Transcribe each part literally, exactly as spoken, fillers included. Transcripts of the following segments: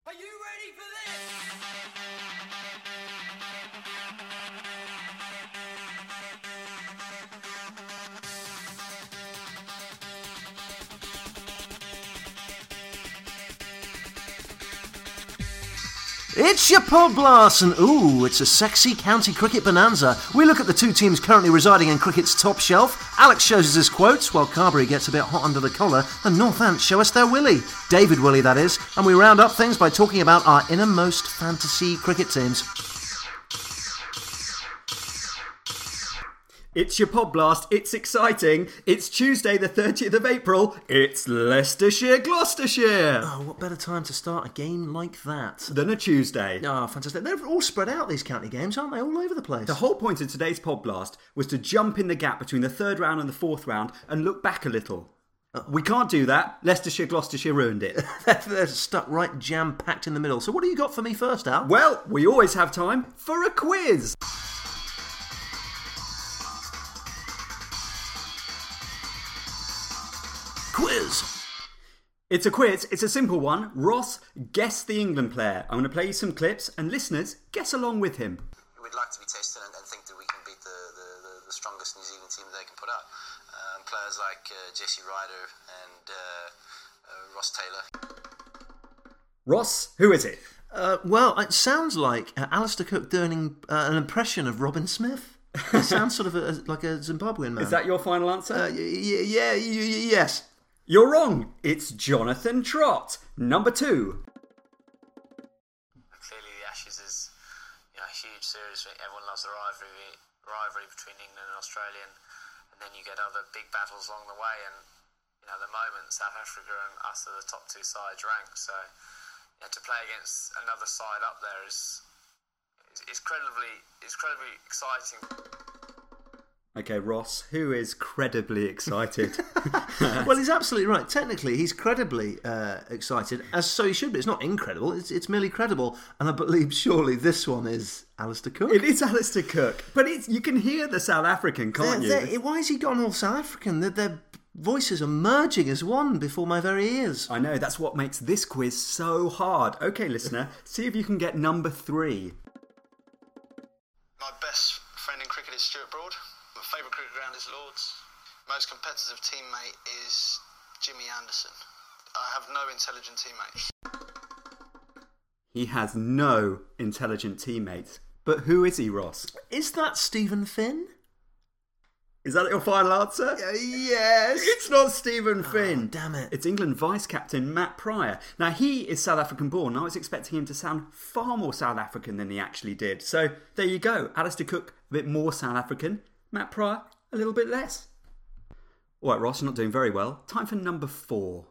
Are you ready for this? It's your Pod Blast, and ooh, it's a sexy county cricket bonanza. We look at the two teams currently residing in cricket's top shelf. Alex shows us his quotes, while Carberry gets a bit hot under the collar, and Northants show us their Willie. David Willie, that is. And we round up things by talking about our innermost fantasy cricket teams. It's your Pod Blast, it's exciting, it's Tuesday the thirtieth of April, it's Leicestershire, Gloucestershire! Oh, what better time to start a game like that than a Tuesday. Oh, fantastic. They're all spread out, these county games, aren't they? All over the place. The whole point of today's Pod Blast was to jump in the gap between the third round and the fourth round and look back a little. Uh, we can't do that. Leicestershire, Gloucestershire ruined it. They're stuck right jam-packed in the middle. So what do you got for me first, Al? Well, we always have time for a quiz. Quiz. It's a quiz. It's a simple one. Ross, guess the England player. I'm going to play you some clips, and listeners, guess along with him. We'd like to be tested and, and think that we can beat the, the, the, the strongest New Zealand team that they can put out. Um, players like uh, Jesse Ryder and uh, uh, Ross Taylor. Ross, who is it? Uh, well, it sounds like uh, Alistair Cook doing uh, an impression of Robin Smith. It sounds sort of a, like a Zimbabwean man. Is that your final answer? Uh, y- y- yeah, y- y- yes. You're wrong. It's Jonathan Trott, number two. Clearly, the Ashes is you know, a huge series. Everyone loves the rivalry, rivalry between England and Australia, and, and then you get other big battles along the way. And you know, at the moment, South Africa and us are the top two sides ranked. So you know, to play against another side up there is is, is incredibly, is incredibly exciting. Okay, Ross, who is credibly excited? Well, he's absolutely right. Technically, he's credibly uh, excited, as so he should be. It's not incredible, it's, it's merely credible. And I believe surely this one is Alistair Cook. It is Alistair Cook, but it's you can hear the South African, can't they're, you? They're, why has he gone all South African? Their, their voices are merging as one before my very ears. I know, that's what makes this quiz so hard. Okay, listener, see if you can get number three. My best friend in cricket is Stuart Broad. My favourite cricket ground is Lords. Most competitive teammate is Jimmy Anderson. I have no intelligent teammates. He has no intelligent teammates. But who is he, Ross? Is that Stephen Finn? Is that your final answer? Uh, yes. It's not Stephen Finn. Oh, damn it. It's England vice-captain Matt Pryor. Now, he is South African born, and I was expecting him to sound far more South African than he actually did. So, there you go. Alistair Cook, a bit more South African. Matt Pryor, a little bit less. All right, Ross, you're not doing very well. Time for number four.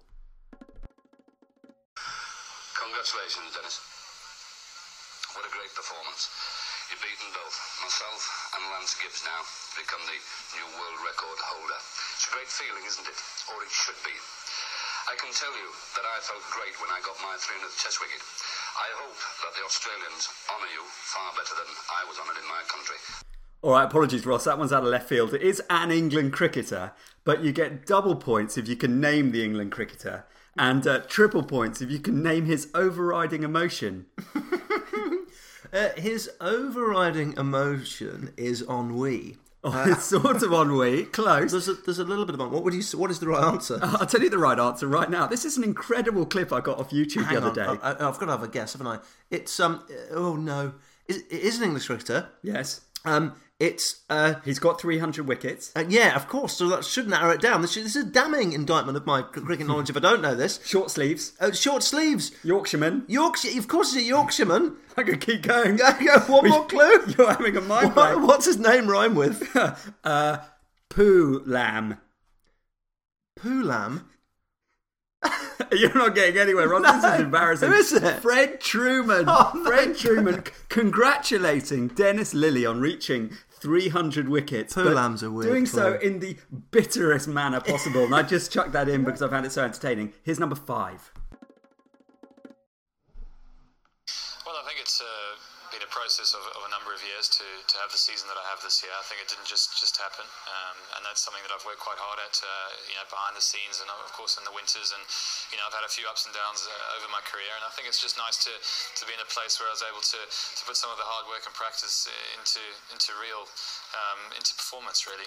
Congratulations, Dennis. What a great performance. You've beaten both myself and Lance Gibbs now to become the new world record holder. It's a great feeling, isn't it? Or it should be. I can tell you that I felt great when I got my three hundredth Test wicket. I hope that the Australians honour you far better than I was honoured in my country. All right, apologies, Ross. That one's out of left field. It is an England cricketer, but you get double points if you can name the England cricketer, and uh, triple points if you can name his overriding emotion. Uh, his overriding emotion is ennui. Oh, it's sort of ennui. Close. There's a, there's a little bit of ennui. What would you? What is the right answer? Uh, I'll tell you the right answer right now. This is an incredible clip I got off YouTube Hang the other on, day. I, I, I've got to have a guess, haven't I? It's um. Oh no, it, it is an English cricketer. Yes. Um. It's uh. He's got three hundred wickets. Uh, yeah, of course. So that should narrow it down. This, this is a damning indictment of my cricket knowledge. If I don't know this, Short sleeves. uh, short sleeves. Yorkshireman. Yorkshire. Of course, he's a Yorkshireman. I could keep going. Go, go, one more clue. You're having a mind What, blank. what's his name rhyme with? uh, Poo Lamb. Poo Lamb. You're not getting anywhere, Ron. No. This is embarrassing. Who is it? Fred Truman. Oh, my Fred Truman c- congratulating Dennis Lilly on reaching three hundred wickets. Poo but Lamb's a weird doing so clue. in the bitterest manner possible. And I just chucked that in because I found it so entertaining. Here's number five. Well, I think it's uh, been a process of, of a number of years to, to have the season that I have this year. I think it didn't just, just happen, um, and that's something that I've worked quite hard at, uh, you know, behind the scenes, and of course in the winters. And you know, I've had a few ups and downs uh, over my career, and I think it's just nice to, to be in a place where I was able to, to put some of the hard work and practice into into real um, into performance, really.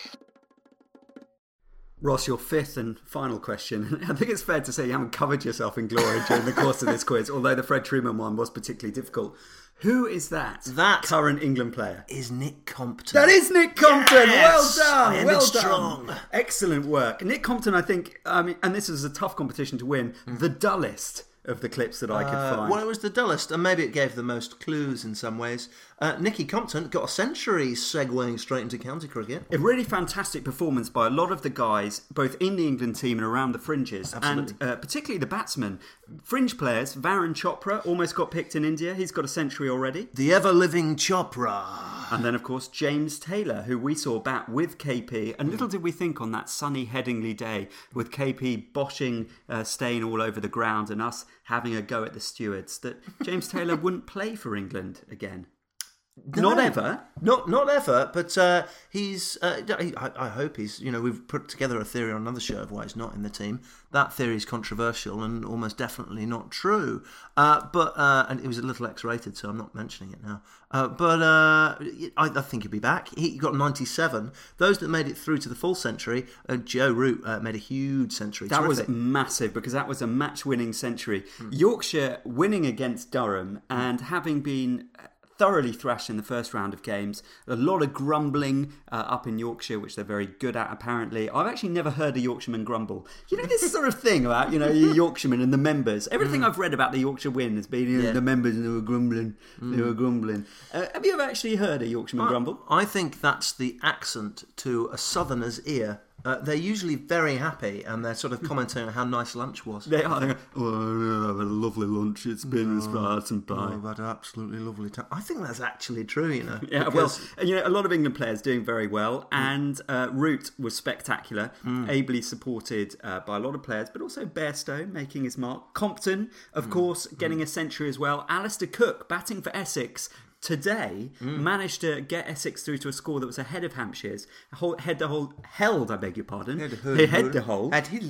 Ross, your fifth and final question. I think it's fair to say you haven't covered yourself in glory during the course of this quiz, although the Fred Truman one was particularly difficult. Who is that? That current England player is Nick Compton. That is Nick Compton. Yes! Well done. I ended well strong. done. Excellent work. Nick Compton, I think, I mean, and this was a tough competition to win, mm. the dullest of the clips that I could uh, find. Well, it was the dullest, and maybe it gave the most clues in some ways. Uh, Nicky Compton got a century segueing straight into county cricket. A really fantastic performance by a lot of the guys, both in the England team and around the fringes. Absolutely. And uh, particularly the batsmen. Fringe players, Varun Chopra almost got picked in India. He's got a century already. The ever-living Chopra. And then, of course, James Taylor, who we saw bat with K P. And little did we think on that sunny Headingley day, with K P boshing uh, stain all over the ground and us having a go at the stewards, that James Taylor wouldn't play for England again. No, not ever. Not not ever, but uh, he's... Uh, I, I hope he's... You know, we've put together a theory on another show of why he's not in the team. That theory is controversial and almost definitely not true. Uh, but uh, and it was a little X-rated, so I'm not mentioning it now. Uh, but uh, I, I think he'll be back. He got ninety-seven. Those that made it through to the full century, uh, Joe Root uh, made a huge century. That Terrific. was massive, because that was a match-winning century. Mm. Yorkshire winning against Durham and having been thoroughly thrashed in the first round of games. A lot of grumbling uh, up in Yorkshire, which they're very good at, apparently. I've actually never heard a Yorkshireman grumble. You know, this sort of thing about, you know, Yorkshiremen and the members. Everything mm. I've read about the Yorkshire win has been, you know, yeah. the members, and they were grumbling. Mm. They were grumbling. Uh, have you ever actually heard a Yorkshireman I, grumble? I think that's the accent to a southerner's ear. Uh, they're usually very happy, and they're sort of commenting on how nice lunch was. They are. They go, oh, I've had a lovely lunch. It's been oh, some pie. Oh, I've had an absolutely lovely time. I think that's actually true, you know. Yeah, because... well, you know, a lot of England players doing very well, and uh, Root was spectacular, mm. ably supported uh, by a lot of players, but also Bairstow making his mark. Compton, of mm. course, getting mm. a century as well. Alistair Cook, batting for Essex, today mm. managed to get Essex through to a score that was ahead of Hampshire's. Head to hold, held, I beg your pardon. Head to hold. Head to hold.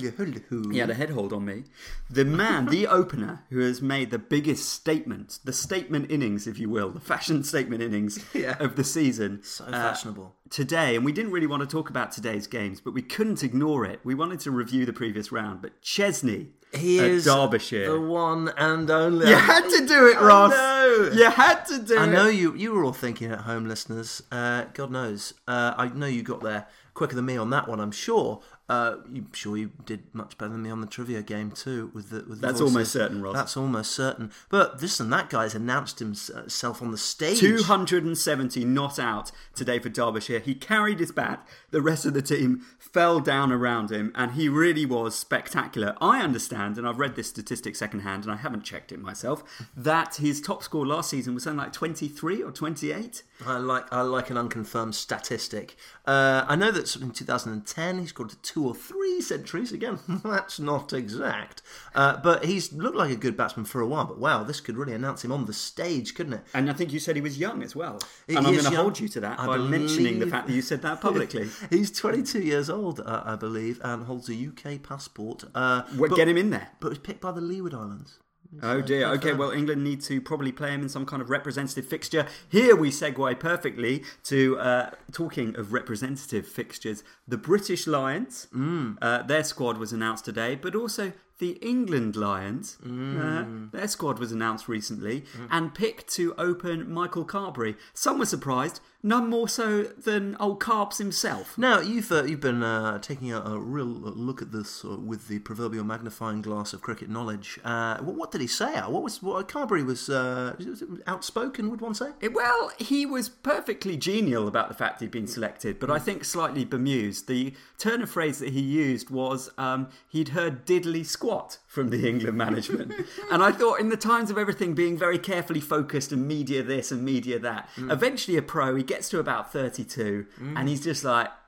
He had a head hold on me. The man, the opener, who has made the biggest statement, the statement innings, if you will, the fashion statement innings yeah. of the season. So fashionable. Uh, today, and we didn't really want to talk about today's games, but we couldn't ignore it. We wanted to review the previous round, but Chesney. He at is Derbyshire. The one and only. You had to do it, Ross. I know. You had to do I it. I know you. You were all thinking at home, listeners. Uh, God knows. Uh, I know you got there quicker than me on that one. I'm sure. Uh, I'm sure you did much better than me on the trivia game too. With the with the that's voices. almost certain, Ross. That's almost certain. But listen, that guy's announced himself on the stage. two hundred seventy not out today for Derbyshire. He carried his bat. The rest of the team fell down around him, and he really was spectacular. I understand, and I've read this statistic secondhand, and I haven't checked it myself, that his top score last season was something like twenty-three or twenty-eight. I like I like an unconfirmed statistic. Uh, I know that in two thousand ten he scored two or three centuries. Again, that's not exact. Uh, but he's looked like a good batsman for a while. But wow, this could really announce him on the stage, couldn't it? And I think you said he was young as well. He and I'm going to young. hold you to that I by believe... mentioning the fact that you said that publicly. He's twenty-two years old, uh, I believe, and holds a U K passport. Uh, well, but, get him in there. But was picked by the Leeward Islands. Oh dear, okay, well England need to probably play him in some kind of representative fixture. Here we segue perfectly to uh, talking of representative fixtures. The British Lions, mm. uh, their squad was announced today, but also the England Lions, mm. uh, their squad was announced recently mm. and picked to open Michael Carberry. Some were surprised, none more so than old Carbs himself. Now, you've uh, you've been uh, taking a, a real look at this uh, with the proverbial magnifying glass of cricket knowledge. Uh, what, what did he say? What was what, Carberry was, uh, was outspoken, would one say? It, well, he was perfectly genial about the fact he'd been selected, but mm. I think slightly bemused. The turn of phrase that he used was um, he'd heard diddly squat from the England management. And I thought, in the times of everything being very carefully focused and media this and media that, mm. eventually a pro, he gets to about thirty-two mm. and he's just like,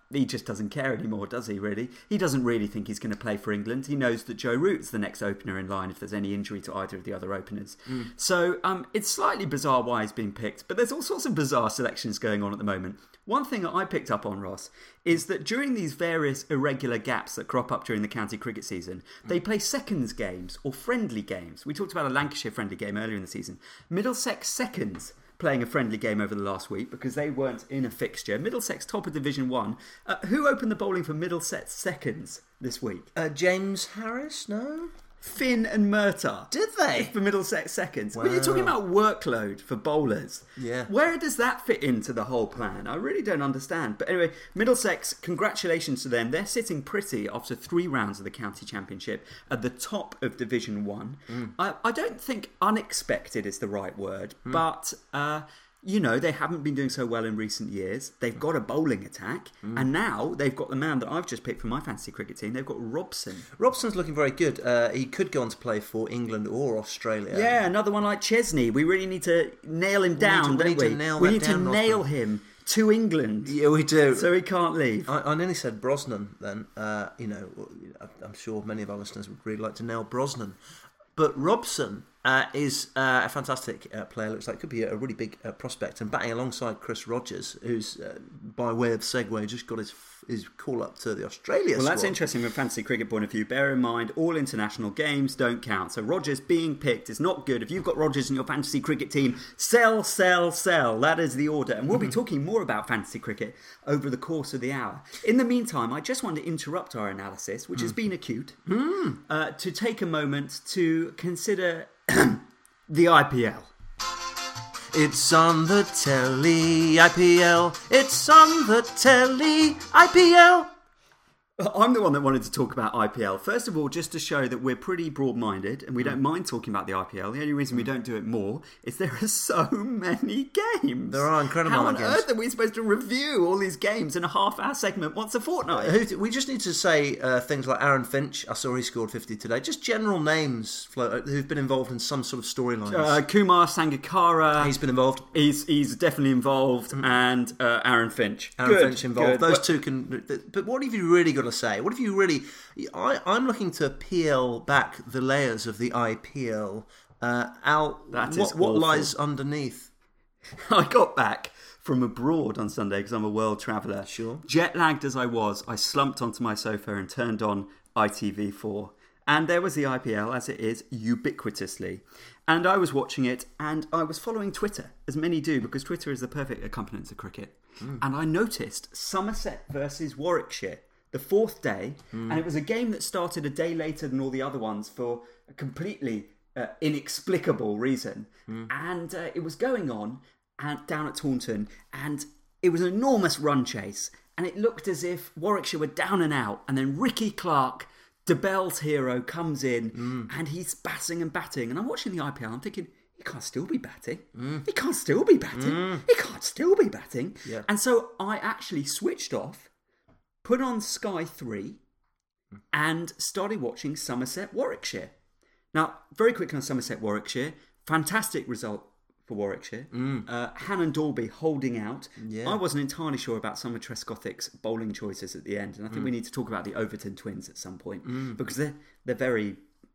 he just doesn't care anymore, does he, really? He doesn't really think he's going to play for England. He knows that Joe Root's the next opener in line if there's any injury to either of the other openers. Mm. So um, it's slightly bizarre why he's been picked, but there's all sorts of bizarre selections going on at the moment. One thing that I picked up on, Ross, is that during these various irregular gaps that crop up during the county cricket season, they play seconds games or friendly games. We talked about a Lancashire friendly game earlier in the season. Middlesex Seconds playing a friendly game over the last week because they weren't in a fixture. Middlesex, top of Division one. Uh, who opened the bowling for Middlesex Seconds this week? Uh, James Harris, no? Finn and Murtagh. Did they? For Middlesex Seconds. Wow. When you're talking about workload for bowlers, yeah. where does that fit into the whole plan? I really don't understand. But anyway, Middlesex, congratulations to them. They're sitting pretty after three rounds of the county championship at the top of Division one. Mm. I, I don't think unexpected is the right word, mm. but... Uh, you know, they haven't been doing so well in recent years. They've got a bowling attack, mm. and now they've got the man that I've just picked for my fantasy cricket team. They've got Robson. Robson's looking very good. Uh, he could go on to play for England or Australia. Yeah, another one like Chesney. We really need to nail him we down, need to, don't we? we? Need to nail we that need down, to nail Robson. him to England. Yeah, we do. So he can't leave. I, I nearly said Brosnan then. Uh, you know, I'm sure many of our listeners would really like to nail Brosnan. But Robson uh, is uh, a fantastic uh, player. Looks like could be a really big uh, prospect, and batting alongside Chris Rogers, who's uh, by way of segue just got his his call up to the Australia Well, squad. that's interesting from a fantasy cricket point of view. Bear in mind, all international games don't count. So Rogers being picked is not good. If you've got Rogers in your fantasy cricket team, sell, sell, sell. That is the order. And we'll be talking more about fantasy cricket over the course of the hour. In the meantime, I just want to interrupt our analysis, which mm. has been acute, mm. uh, to take a moment to consider the I P L. It's on the telly, I P L. It's on the telly, I P L. I'm the one that wanted to talk about I P L. First of all, just to show that we're pretty broad-minded and we don't mind talking about the I P L. The only reason we don't do it more is there are so many games. There are incredible How on games. earth are we supposed to review all these games in a half-hour segment once a fortnight? We just need to say uh, things like Aaron Finch. I saw he scored fifty today. Just general names float, who've been involved in some sort of storylines. Uh, Kumar Sangakkara. He's been involved. He's he's definitely involved. Mm. And uh, Aaron Finch. Aaron good, Finch involved. good. Those well, two can... But what have you really got to say? What if you really... I, I'm looking to peel back the layers of the I P L. Uh, Al, that what, is what awful. lies underneath? I got back from abroad on Sunday because I'm a world traveller. Sure. Jet lagged as I was, I slumped onto my sofa and turned on I T V four. And there was the I P L, as it is, ubiquitously. And I was watching it, and I was following Twitter, as many do, because Twitter is the perfect accompaniment to cricket. Mm. And I noticed Somerset versus Warwickshire, the fourth day, mm. and it was a game that started a day later than all the other ones for a completely uh, inexplicable reason. Mm. And uh, it was going on and down at Taunton, and it was an enormous run chase, and it looked as if Warwickshire were down and out, and then Ricky Clark, DeBell's hero, comes in, mm. and he's batting and batting, and I'm watching the I P L, I'm thinking, he can't still be batting. Mm. He can't still be batting. Mm. He can't still be batting. Yeah. And so I actually switched off, put on Sky three, and started watching Somerset Warwickshire. Now, very quickly on Somerset Warwickshire, fantastic result for Warwickshire. Mm. Uh, Hannon Dalby holding out. Yeah. I wasn't entirely sure about some of Trescothick's bowling choices at the end, and I think mm. we need to talk about the Overton twins at some point mm. because they're they're very.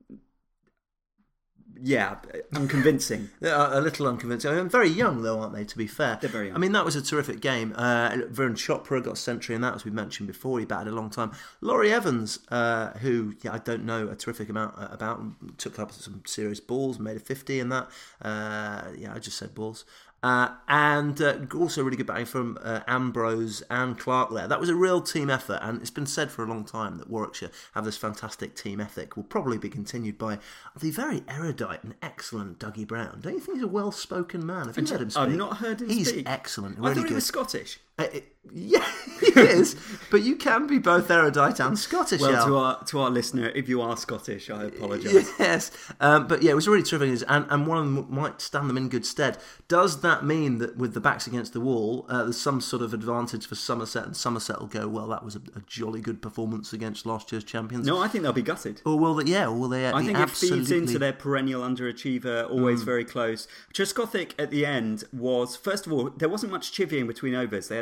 Yeah, unconvincing. They're a little unconvincing. I mean, very young, though, aren't they, to be fair? They're very young. I mean, that was a terrific game. Uh, Varun Chopra got a century in that, as we mentioned before. He batted a long time. Laurie Evans, uh, who yeah, I don't know a terrific amount about, took up some serious balls, made a fifty in that. Uh, yeah, I just said balls. Uh, and uh, also really good batting from uh, Ambrose and Clark there. That was a real team effort, and it's been said for a long time that Warwickshire have this fantastic team ethic. Will probably be continued by the very erudite and excellent Dougie Brown. Don't you think he's a well-spoken man? Have you heard him speak? I've not heard him he's speak. He's excellent, I really thought good. he was Scottish. Uh, it, yeah, he is. But you can be both erudite and Scottish. Well, Al. to our to our listener, if you are Scottish, I apologise. Yes, um, but yeah, it was really terrific, and and one of them might stand them in good stead. Does that mean that with the backs against the wall, uh, there's some sort of advantage for Somerset, and Somerset will go, well, that was a, a jolly good performance against last year's champions? No, I think they'll be gutted. Or will they? Yeah, or will they? I be think absolutely... it feeds into their perennial underachiever, always mm. very close. Trescothick at the end was, first of all, there wasn't much chivying between overs. They had a certain amount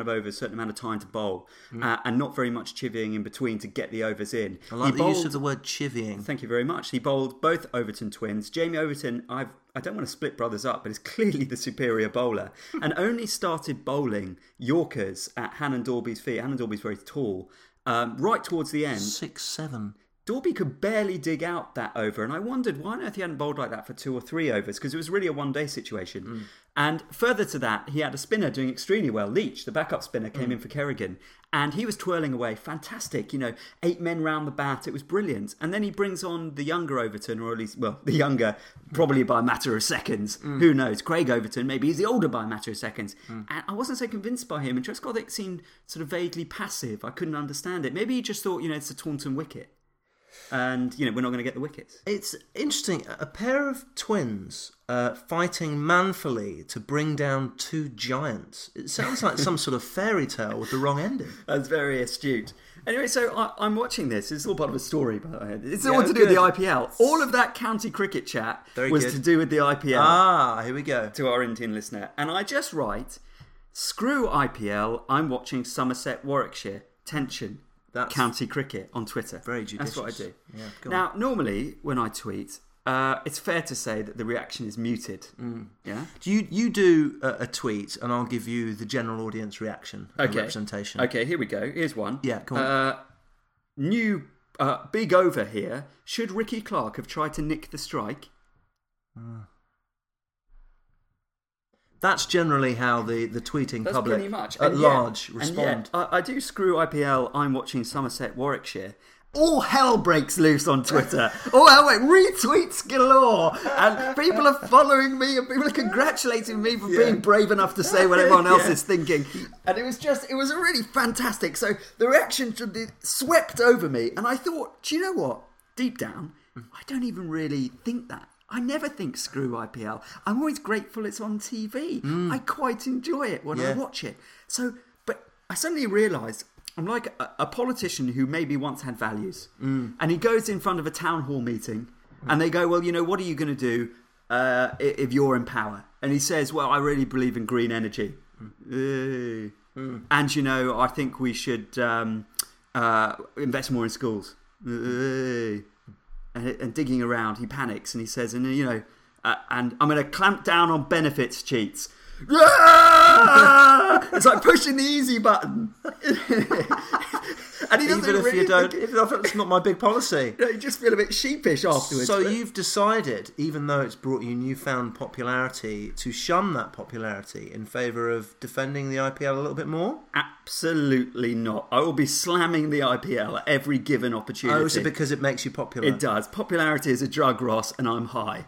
of overs, a certain amount of time to bowl, mm. uh, and not very much chivying in between to get the overs in. I like he the bowled, use of the word chivying. Thank you very much. He bowled both Overton twins. Jamie Overton, I've, I don't want to split brothers up, but is clearly the superior bowler, and only started bowling Yorkers at Hannon Dorby's feet. Hannon Dorby's very tall. Um, right towards the end. Six, seven. Dorby could barely dig out that over, and I wondered why on earth he hadn't bowled like that for two or three overs, because it was really a one-day situation. Mm. And further to that, he had a spinner doing extremely well. Leach, the backup spinner, came mm. in for Kerrigan, and he was twirling away. Fantastic, you know, eight men round the bat. It was brilliant. And then he brings on the younger Overton, or at least, well, the younger, probably by a matter of seconds. Mm. Who knows? Craig Overton, maybe he's the older by a matter of seconds. Mm. And I wasn't so convinced by him, and Trescothick seemed sort of vaguely passive. I couldn't understand it. Maybe he just thought, you know, it's a Taunton wicket. And, you know, we're not going to get the wickets. It's interesting. A pair of twins uh, fighting manfully to bring down two giants. It sounds like some sort of fairy tale with the wrong ending. That's very astute. Anyway, so I, I'm watching this. It's all part of a story, by the way. It's Yeah, all to do good. with the I P L. All of that county cricket chat Very was good. to do with the I P L. Ah, here we go. To our Indian listener. And I just write, screw I P L, I'm watching Somerset, Warwickshire. Tension. That's county cricket on Twitter. Very judicious. That's what I do. Yeah, go now, normally when I tweet, uh, it's fair to say that the reaction is muted. Mm. Yeah. Do you you do a, a tweet, and I'll give you the general audience reaction and Okay. representation. Okay, here we go. Here's one. Yeah, go on. Uh, new uh, big over here. Should Ricky Clark have tried to nick the strike? Uh. That's generally how the, the tweeting That's public pretty much. at And yet- large and respond. yet, I, I do screw I P L. I'm watching Somerset, Warwickshire. All hell breaks loose on Twitter. All hell, wait, retweets galore, and people are following me, and people are congratulating me for Yeah. being brave enough to say what everyone else Yeah. is thinking. And it was just, it was really fantastic. So the reaction to the- swept over me, and I thought, do you know what? Deep down, I don't even really think that. I never think screw I P L. I'm always grateful it's on T V. Mm. I quite enjoy it when I Yeah. watch it. So, but I suddenly realised I'm like a, a politician who maybe once had values. Mm. And he goes in front of a town hall meeting and they go, well, you know, what are you going to do uh, if you're in power? And he says, well, I really believe in green energy. Mm. Mm. And, you know, I think we should um, uh, invest more in schools. Mm. And, and digging around, he panics and he says, and you know, uh, and I'm going to clamp down on benefits cheats. It's like pushing the easy button. And he doesn't Even if really you don't, think- even if it's not my big policy. you know, you just feel a bit sheepish afterwards. So But- you've decided, even though it's brought you newfound popularity, to shun that popularity in favour of defending the I P L a little bit more? Absolutely not. I will be slamming the I P L at every given opportunity. Oh, is it because it makes you popular? It does. Popularity is a drug, Ross, and I'm high.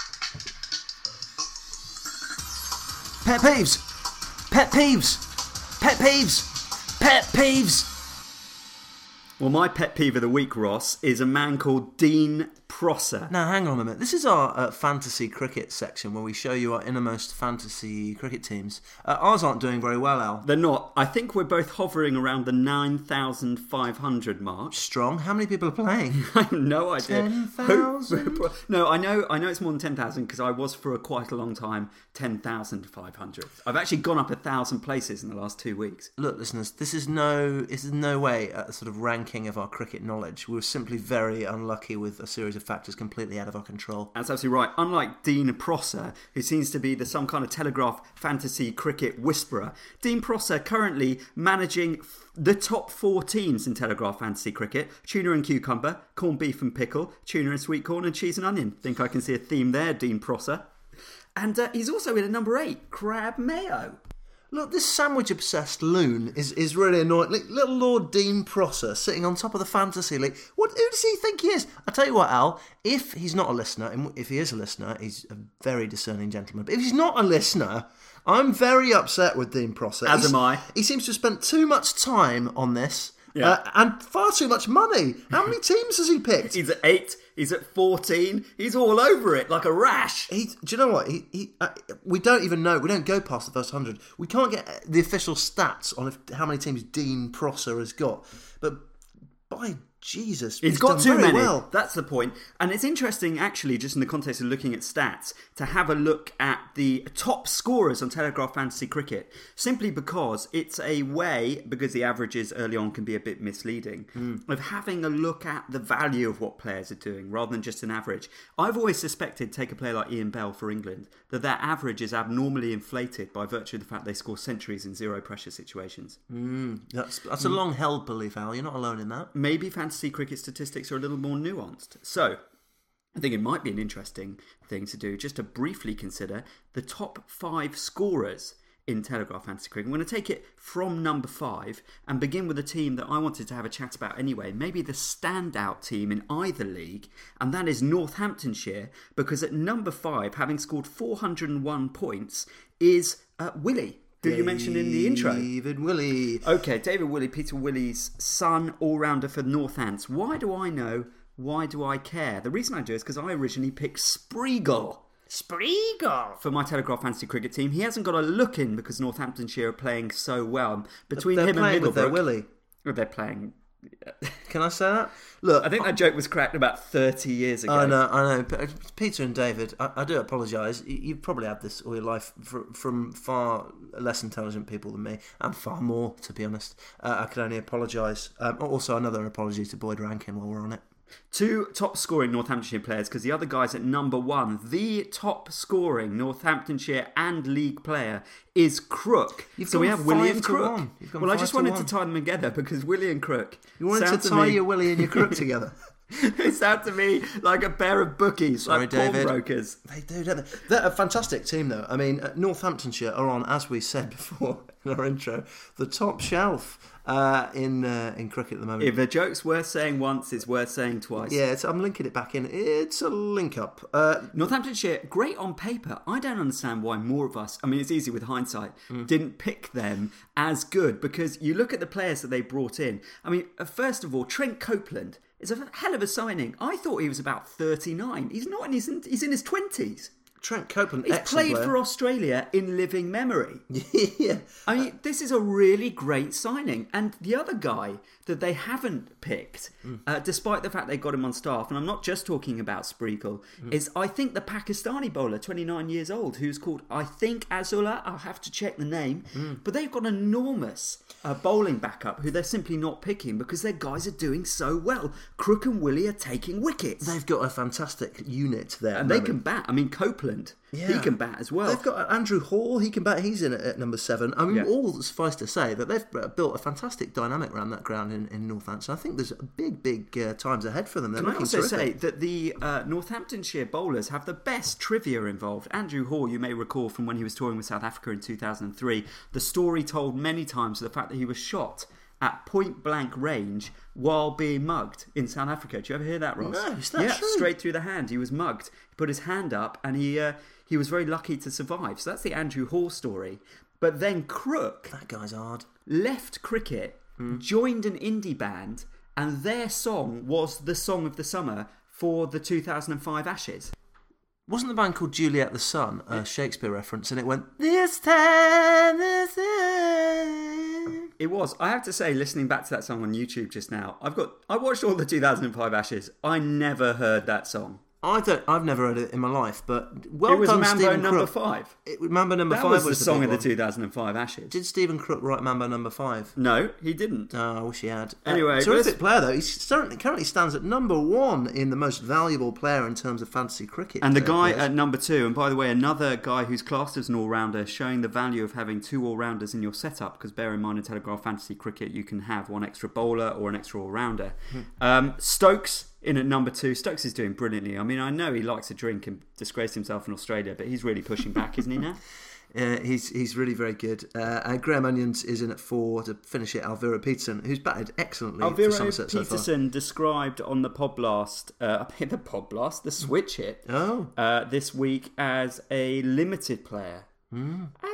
Pet peeves! Pet peeves! Pet peeves! Pet peeves! Well, my pet peeve of the week, Ross, is a man called Dean Prosser. Now, hang on a minute. This is our uh, fantasy cricket section where we show you our innermost fantasy cricket teams. Uh, ours aren't doing very well, Al. They're not. I think we're both hovering around the nine thousand five hundred mark. Strong. How many people are playing? I have no idea. ten thousand? No, I know I know it's more than ten thousand because I was for a quite a long time ten thousand five hundred. I've actually gone up a thousand places in the last two weeks. Look, listeners, this is no, this is no way a sort of ranking of our cricket knowledge. We were simply very unlucky with a series of factors completely out of our control. That's absolutely right. Unlike Dean Prosser, who seems to be the some kind of Telegraph fantasy cricket whisperer, Dean Prosser currently managing the top four teams in Telegraph fantasy cricket: tuna and cucumber, corned beef and pickle, tuna and sweet corn, and cheese and onion. Think I can see a theme there, Dean Prosser. And uh, he's also in at number eight, crab mayo. Look, this sandwich-obsessed loon is, is really annoying. Like, little Lord Dean Prosser sitting on top of the fantasy league. What? Who does he think he is? I tell you what, Al. If he's not a listener, and if he is a listener, he's a very discerning gentleman. But if he's not a listener, I'm very upset with Dean Prosser. As He's- am I. He seems to have spent too much time on this. Yeah. Uh, and far too much money. How many teams has he picked? He's at eight. He's at fourteen. He's all over it like a rash. He, do you know what? He, he, uh, we don't even know. We don't go past the first hundred. We can't get the official stats on if, how many teams Dean Prosser has got. But by Jesus, He's he's got done too very many. well. That's the point. And it's interesting, actually, just in the context of looking at stats, to have a look at the top scorers on Telegraph Fantasy Cricket, simply because it's a way, because the averages early on can be a bit misleading, mm. of having a look at the value of what players are doing rather than just an average. I've always suspected, take a player like Ian Bell for England, that their average is abnormally inflated by virtue of the fact they score centuries in zero pressure situations. Mm. That's, that's a long held belief, Al. You're not alone in that. Maybe fantasy cricket statistics are a little more nuanced. So, I think it might be an interesting thing to do, just to briefly consider the top five scorers in Telegraph Fantasy Cricket. I'm going to take it from number five and begin with a team that I wanted to have a chat about anyway, maybe the standout team in either league, and that is Northamptonshire, because at number five, having scored four hundred one points, is uh, Willie, who you mentioned in the intro. David Willey. Okay, David Willey, Peter Willey's son, all-rounder for Northants. Why do I know? Why do I care? The reason I do is because I originally picked Spreagle. Spreagle! For my Telegraph Fantasy Cricket team. He hasn't got a look in because Northamptonshire are playing so well. Between They're him and playing with their Middlebrook... Willie. Well, they're playing... Can I say that? Look, I think that joke was cracked about thirty years ago. I know, I know. But Peter and David, I, I do apologise. You, you've probably had this all your life from, from far less intelligent people than me, and far more, to be honest. Uh, I can only apologise. Um, also, another apology to Boyd Rankin while we're on it. Two top scoring Northamptonshire players, because the other guy's at number one. The top scoring Northamptonshire and league player is Crook. You've so we have Willie and Crook. One. You've gone well, I five just to wanted one. to tie them together because Willie and Crook. You wanted sound to tie me, your Willie and your Crook together. They sound to me like a pair of bookies, Sorry, like David. pawnbrokers. They do, don't they? They're a fantastic team, though. I mean, uh, Northamptonshire are on, as we said before in our intro, the top shelf uh, in uh, in cricket at the moment. If a joke's worth saying once, it's worth saying twice. Yeah, it's, I'm linking it back in. It's a link up. Uh, Northamptonshire, great on paper. I don't understand why more of us, I mean, it's easy with hindsight, mm. didn't pick them as good, because you look at the players that they brought in. I mean, uh, first of all, Trent Copeland is a hell of a signing. I thought he was about thirty-nine. He's not in his, he's in his twenties. Trent Copeland, He's excellent played player. for Australia in living memory. Yeah. I mean, this is a really great signing. And the other guy that they haven't picked, mm. uh, despite the fact they got him on staff, and I'm not just talking about Spreagle, mm. is I think the Pakistani bowler, twenty-nine years old, who's called, I think, Azullah. I'll have to check the name. Mm. But they've got an enormous uh, bowling backup who they're simply not picking because their guys are doing so well. Crook and Willie are taking wickets. They've got a fantastic unit there. And they can bat. I mean, Copeland, yeah. he can bat as well. They've got Andrew Hall, he can bat, he's in at, at number seven. I mean, yeah. all suffice to say that they've built a fantastic dynamic around that ground in, in Northampton. I think there's big, big uh, times ahead for them. They're Can I looking also terrific. say that the uh, Northamptonshire bowlers have the best trivia involved. Andrew Hall, you may recall from when he was touring with South Africa in two thousand three, the story told many times of the fact that he was shot at point blank range while being mugged in South Africa. Do you ever hear that, Ross? No, is that yeah, true? Straight through the hand. He was mugged. He put his hand up and he uh, he was very lucky to survive. So that's the Andrew Hall story. But then Crook That guy's hard. left cricket, mm. joined an indie band, and their song was the song of the summer for the two thousand five Ashes. Wasn't the band called Juliet the Sun a Shakespeare reference? And it went, this time, this time. It was. I have to say, listening back to that song on YouTube just now, I've got. I watched all the two thousand five Ashes. I never heard that song. I don't. I've never heard it in my life, but well it was done, Mambo Stephen number Crook. five. It, Mambo number That five was, was the song big of the one. two thousand five Ashes. Did Stephen Crook write Mambo number five? No, he didn't. Oh, I wish he had. Anyway, uh, terrific let's- player though. He certainly currently stands at number one in the most valuable player in terms of fantasy cricket. And the uh, guy players. at number two, and by the way, another guy who's classed as an all-rounder, showing the value of having two all-rounders in your setup, because bear in mind in Telegraph Fantasy Cricket you can have one extra bowler or an extra all-rounder. Hmm. Um, Stokes in at number two. Stokes is doing brilliantly. I mean, I know he likes to drink and disgrace himself in Australia, but he's really pushing back, isn't he now? Uh, he's he's really very good. Uh, and Graham Onions is in at four to finish it. Alvira Peterson, who's batted excellently for Alviro Somerset so far. Peterson described on the Podblast, uh, the Podblast, the Switch Hit, Oh. uh, this week as a limited player. Mm. I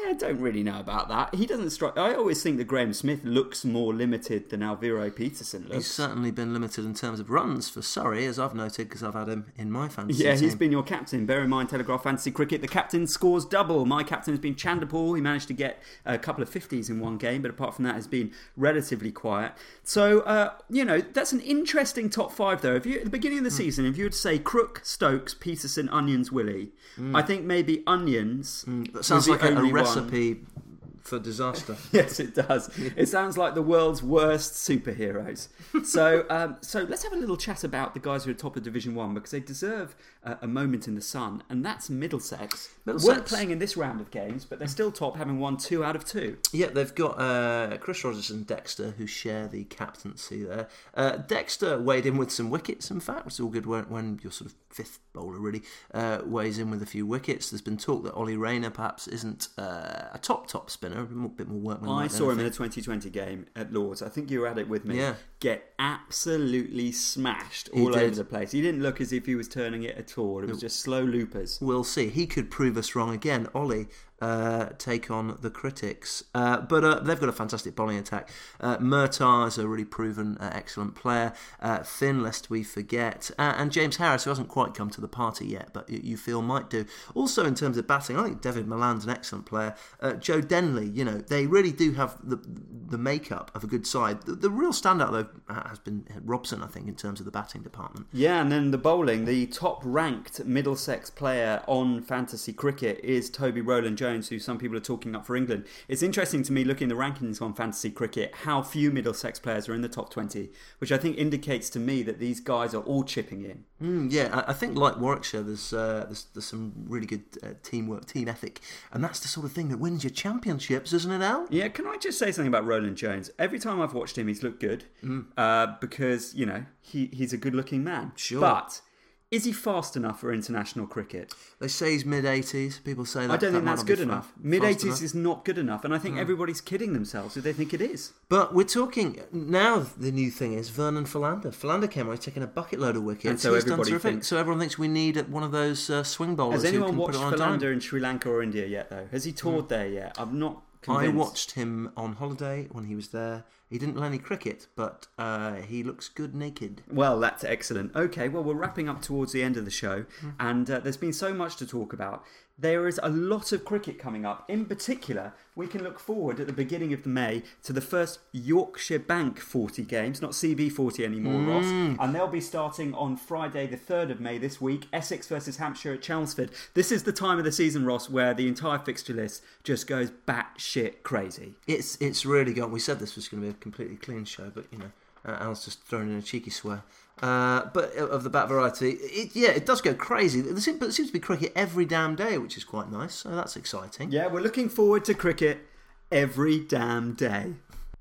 I don't really know about that. He doesn't strike. I always think that Graham Smith looks more limited than Alviro Peterson looks. He's certainly been limited in terms of runs for Surrey, as I've noted, because I've had him in my fantasy Yeah, team. he's been your captain. Bear in mind, Telegraph Fantasy Cricket, the captain scores double. My captain has been Chanderpaul. He managed to get a couple of fifties in one game, but apart from that, has been relatively quiet. So, uh, you know, that's an interesting top five, though. If you at the beginning of the mm. season, if you were to say Crook, Stokes, Peterson, Onions, Willie, mm. I think maybe Onions. Mm. That sounds like a, a recipe one. for disaster. Yes, it does. It sounds like the world's worst superheroes. So, um, so let's have a little chat about the guys who are top of Division One, because they deserve uh, a moment in the sun, and that's Middlesex. Middlesex weren't playing in this round of games, but they're still top, having won two out of two. Yeah, they've got uh, Chris Rogers and Dexter, who share the captaincy there. Uh, Dexter weighed in with some wickets, in fact, which is all good when, when your sort of fifth bowler really uh, weighs in with a few wickets. There's been talk that Ollie Rayner perhaps isn't uh, a top top spinner, a bit more workman. I saw him in a twenty twenty game at Lords. I think you were at it with me. Yeah. Get absolutely smashed all He over did. the place. He didn't look as if he was turning it at all. It was just slow loopers. We'll see. He could prove us wrong again. Ollie uh, take on the critics. Uh, but uh, they've got a fantastic bowling attack. Uh, Murtagh is a really proven, uh, excellent player. Uh, Finn, lest we forget. Uh, and James Harris, who hasn't quite come to the party yet, but you, you feel might do. Also, in terms of batting, I think David Milan's an excellent player. Uh, Joe Denley, you know, they really do have the the makeup of a good side. The, the real standout, though, has been Robson, I think, in terms of the batting department. Yeah, and then the bowling, the top-ranked Middlesex player on fantasy cricket is Toby Rowland-Jones, who some people are talking up for England. It's interesting to me, looking at the rankings on fantasy cricket, how few Middlesex players are in the top twenty, which I think indicates to me that these guys are all chipping in. Mm, yeah, I, I think like Warwickshire, there's, uh, there's there's some really good uh, teamwork, team ethic, and that's the sort of thing that wins your championships, isn't it, Al? Yeah, can I just say something about Rowland-Jones? Every time I've watched him, he's looked good, mm. uh, because, you know, he, he's a good-looking man. Sure. But is he fast enough for international cricket? They say he's mid-eighties. People say that. I don't that think that's good enough. Mid-eighties is not good enough, and I think mm. everybody's kidding themselves if they think it is. But we're talking now. The new thing is Vernon Philander. Philander came on, he's taking a bucket load of wickets. And so he's everybody done terrific. thinks. So everyone thinks we need one of those uh, swing bowlers. Has anyone who can watched put it on Philander time. in Sri Lanka or India yet, though? Has he toured mm. there yet? I'm not convinced. I watched him on holiday when he was there. He didn't play any cricket, but uh, he looks good naked. Well, that's excellent. Okay, well, we're wrapping up towards the end of the show, mm. and uh, there's been so much to talk about. There is a lot of cricket coming up. In particular, we can look forward at the beginning of May to the first Yorkshire Bank forty games, not C B forty anymore, mm. Ross. And they'll be starting on Friday, the third of May this week. Essex versus Hampshire at Chelmsford. This is the time of the season, Ross, where the entire fixture list just goes batshit crazy. It's it's really gone. We said this was going to be a completely clean show, but you know, uh, Al's just thrown in a cheeky swear. Uh, but of the bat variety, it, yeah, it does go crazy. There seems, but there seems to be cricket every damn day, which is quite nice. So that's exciting. Yeah, we're looking forward to cricket every damn day.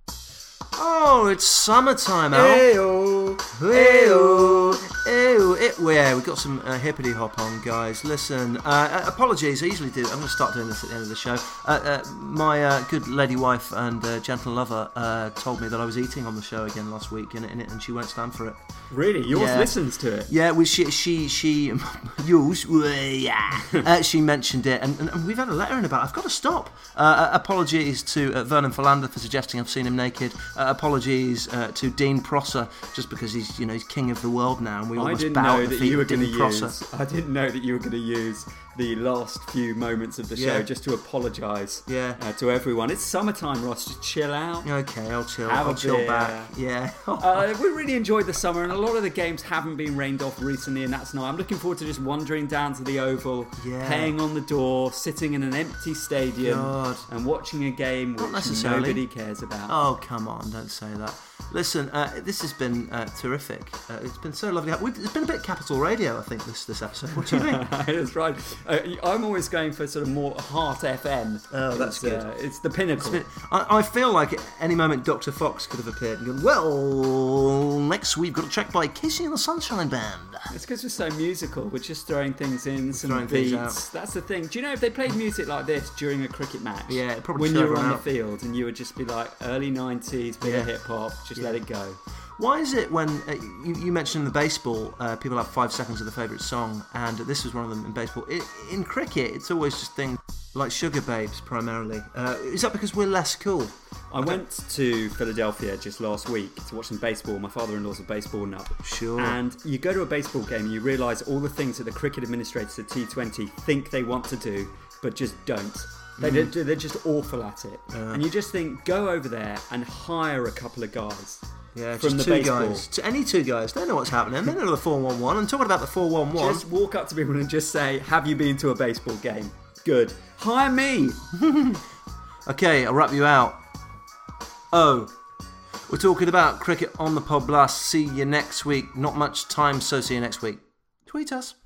Oh, it's summertime, Al. Hey-oh. Hey-oh. Hey-oh. It, yeah, we've got some uh, hippity hop on, guys. Listen, uh, apologies, I usually do. I'm going to start doing this at the end of the show. Uh, uh, my uh, good lady wife and uh, gentle lover uh, told me that I was eating on the show again last week, and, and she won't stand for it. Really? Yours yeah. listens to it? Yeah, well, she, she, she, yours, yeah. uh, she mentioned it, and, and we've had a letter in about it. I've got to stop. Uh, apologies to uh, Vernon Philander for suggesting I've seen him naked. Uh, apologies uh, to Dean Prosser, just because he's, you know, he's king of the world now, and we I almost didn't bow know at the that feet you were of going to Dean Prosser. use. I didn't know that you were going to use the last few moments of the show Yeah. just to apologise Yeah. uh, to everyone. It's summertime, Ross. Just chill out. Okay, I'll chill. Have I'll a chill beer. back. Yeah. uh, we really enjoyed the summer, and a lot of the games haven't been rained off recently, and that's nice. I'm looking forward to just wandering down to the Oval, Yeah. paying on the door, sitting in an empty stadium, God. and watching a game Not which necessarily. nobody cares about. Oh, come on, don't say that. Listen, uh, this has been uh, terrific. Uh, it's been so lovely. We've, it's been a bit Capital Radio, I think, this this episode. What do you think? That's right. Uh, I'm always going for sort of more Heart F M. Oh, that's it's, good. Uh, it's the pinnacle. It's been, I, I feel like at any moment Doctor Fox could have appeared and gone, well, next we've got a track by Casey and the Sunshine Band. It's because we're so musical. We're just throwing things in, some Throwing things beats. That's the thing. Do you know if they played music like this during a cricket match? Yeah, it probably when you were showed on the out. field, and you would just be like early nineties, bit Yeah. of hip hop, just Yeah. let it go. Why is it when uh, you, you mentioned in the baseball, uh, people have five seconds of their favourite song, and this was one of them in baseball. I in cricket, it's always just things. like sugar babes primarily. Uh, is that because we're less cool? I went to Philadelphia just last week to watch some baseball. My father-in-law's a baseball nut. Sure. And you go to a baseball game and you realise all the things that the cricket administrators at T twenty think they want to do, but just don't. They mm. do, they're just awful at it. Yeah. And you just think, go over there and hire a couple of guys. Yeah, from just the two baseball. guys. To any two guys. They know what's happening. They know the four one one. And talking about the four one one... Just walk up to people and just say, have you been to a baseball game? Good. Hire me! Okay, I'll wrap you out. Oh, we're talking about cricket on the Pod Blast. See you next week. Not much time, so see you next week. Tweet us.